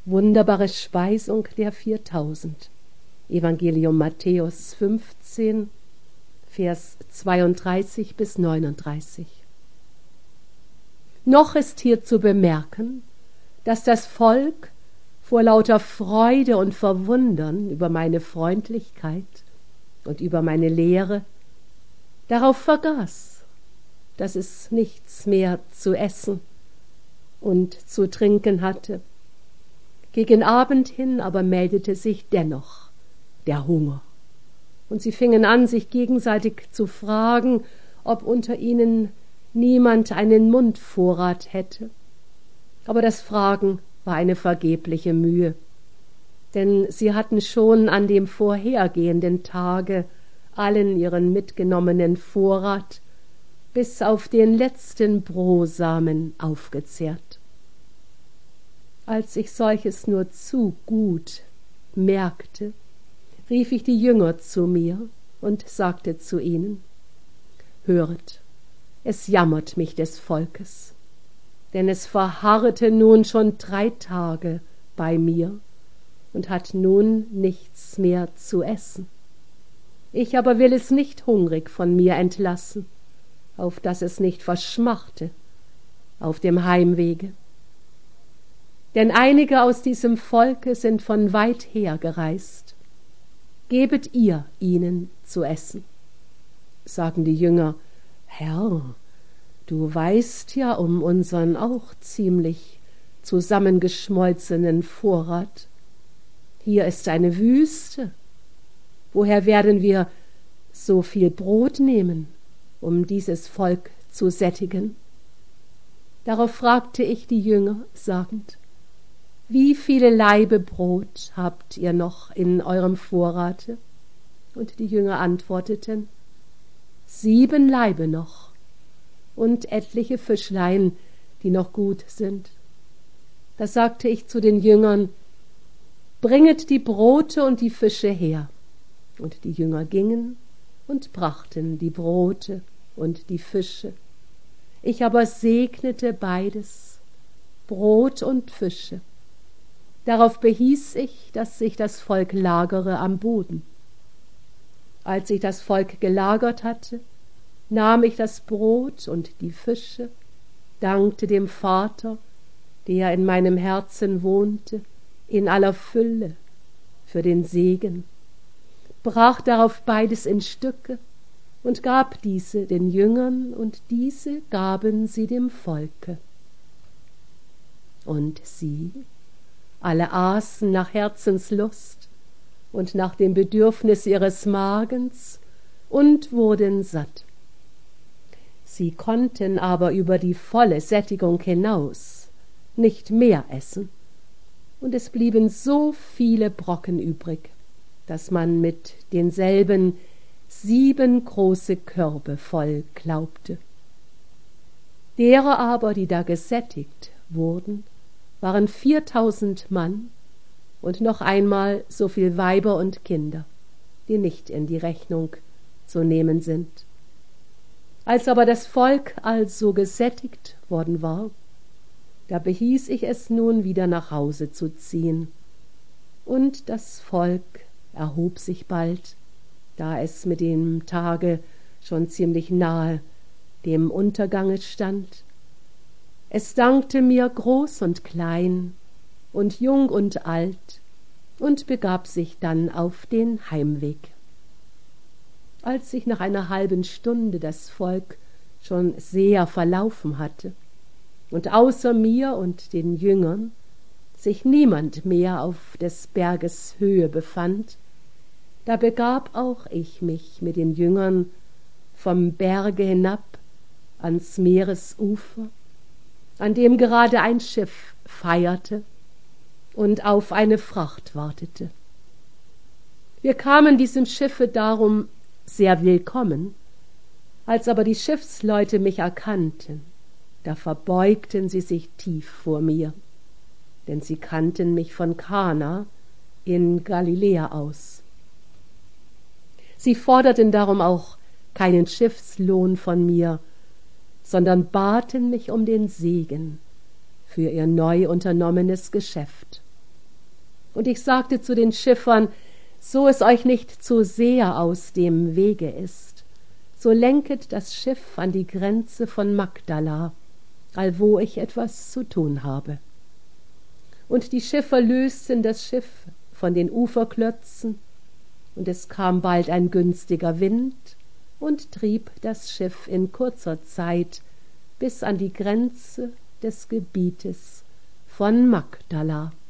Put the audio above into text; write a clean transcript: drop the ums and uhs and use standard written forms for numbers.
wunderbare Speisung der 4000. Evangelium Matthäus 15, Vers 32 bis 39. Noch ist hier zu bemerken, dass das Volk vor lauter Freude und Verwundern über meine Freundlichkeit und über meine Lehre darauf vergaß, dass es nichts mehr zu essen und zu trinken hatte. Gegen Abend hin aber meldete sich dennoch der Hunger, und sie fingen an, sich gegenseitig zu fragen, ob unter ihnen niemand einen Mundvorrat hätte. Aber das Fragen war eine vergebliche Mühe, denn sie hatten schon an dem vorhergehenden Tage allen ihren mitgenommenen Vorrat bis auf den letzten Brosamen aufgezehrt. Als ich solches nur zu gut merkte, rief ich die Jünger zu mir und sagte zu ihnen: Höret, es jammert mich des Volkes, denn es verharrete nun schon 3 Tage bei mir und hat nun nichts mehr zu essen. Ich aber will es nicht hungrig von mir entlassen, auf dass es nicht verschmachte auf dem Heimwege. Denn einige aus diesem Volke sind von weit her gereist. Gebet ihr ihnen zu essen. Sagen die Jünger: Herr, du weißt ja um unseren auch ziemlich zusammengeschmolzenen Vorrat. Hier ist eine Wüste. Woher werden wir so viel Brot nehmen, um dieses Volk zu sättigen? Darauf fragte ich die Jünger, sagend: Wie viele Laibe Brot habt ihr noch in eurem Vorrate? Und die Jünger antworteten: 7 Laibe noch und etliche Fischlein, die noch gut sind. Da sagte ich zu den Jüngern: Bringet die Brote und die Fische her. Und die Jünger gingen und brachten die Brote und die Fische. Ich aber segnete beides, Brot und Fische. Darauf behieß ich, dass sich das Volk lagere am Boden. Als sich das Volk gelagert hatte, nahm ich das Brot und die Fische, dankte dem Vater, der in meinem Herzen wohnte, in aller Fülle, für den Segen, brach darauf beides in Stücke und gab diese den Jüngern, und diese gaben sie dem Volke. Und sie alle aßen nach Herzenslust und nach dem Bedürfnis ihres Magens und wurden satt. Sie konnten aber über die volle Sättigung hinaus nicht mehr essen, und es blieben so viele Brocken übrig, dass man mit denselben 7 große Körbe voll glaubte. Derer aber, die da gesättigt wurden, waren 4000 Mann und noch einmal so viel Weiber und Kinder, die nicht in die Rechnung zu nehmen sind. Als aber das Volk also gesättigt worden war, da behieß ich es nun wieder nach Hause zu ziehen. Und das Volk erhob sich bald, da es mit dem Tage schon ziemlich nahe dem Untergange stand. Es dankte mir groß und klein und jung und alt und begab sich dann auf den Heimweg. Als sich nach einer halben Stunde das Volk schon sehr verlaufen hatte und außer mir und den Jüngern sich niemand mehr auf des Berges Höhe befand, da begab auch ich mich mit den Jüngern vom Berge hinab ans Meeresufer, an dem gerade ein Schiff feierte und auf eine Fracht wartete. Wir kamen diesem Schiffe darum sehr willkommen. Als aber die Schiffsleute mich erkannten, da verbeugten sie sich tief vor mir, denn sie kannten mich von Kana in Galiläa aus. Sie forderten darum auch keinen Schiffslohn von mir, sondern baten mich um den Segen für ihr neu unternommenes Geschäft Und ich sagte zu den Schiffern, so es euch nicht zu sehr aus dem Wege ist, so lenket das Schiff an die Grenze von Magdala, allwo ich etwas zu tun habe. Und die Schiffer lösten das Schiff von den Uferklötzen, und es kam bald ein günstiger Wind und trieb das Schiff in kurzer Zeit bis an die Grenze des Gebietes von Magdala.